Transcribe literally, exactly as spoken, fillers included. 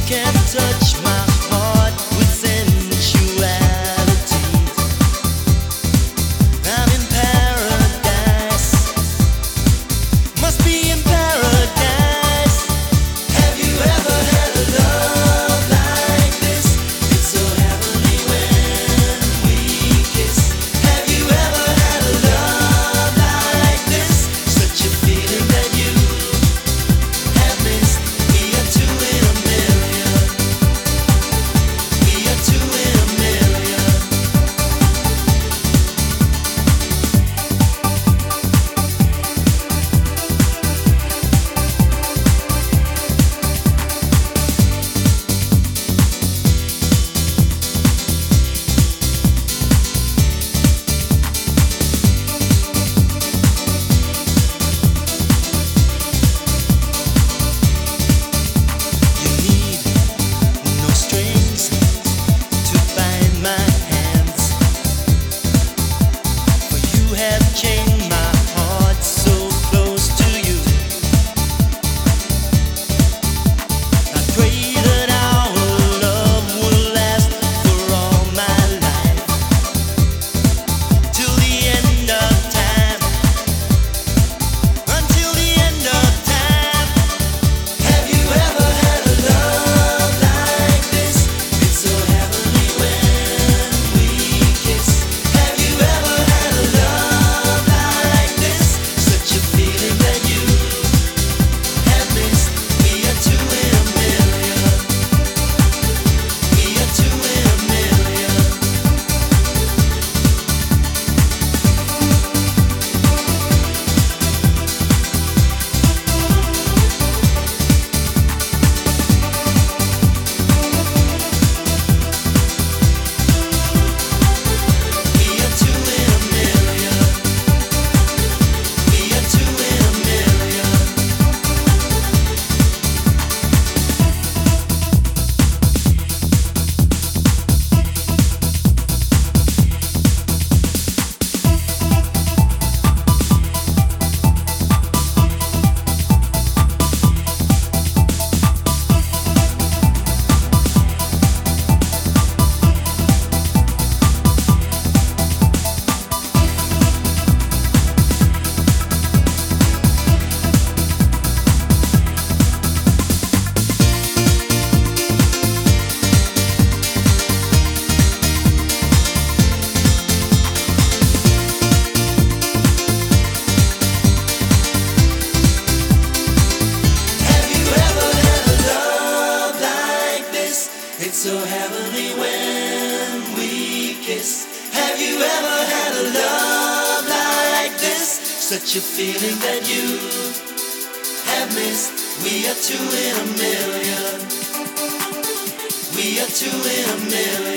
can touch my heart with sensuality. I'm in paradise, must be in paradise. Have you ever had a love like this? It's so heavenly when we kiss. Have you ever had a love like this? Such a feeling that you have missed. We are two in a million. We are two in a million. You need no strings to bind my hands, for you have chained my heart so close to you. I pray that our love will last for all my life, till the end of time, until the end of time. Have you ever had a love like this? It's so heavenly when we kiss. Have you ever had a love like this? Such a feeling that you have missed. We are two in a million. We are two in a million. We are two in a million. We are two in a million. Have you ever had a love like this? It's so heavenly when we kiss. Have you ever had a love like this? Such a feeling that you have missed. We are two in a million. We are two in a million.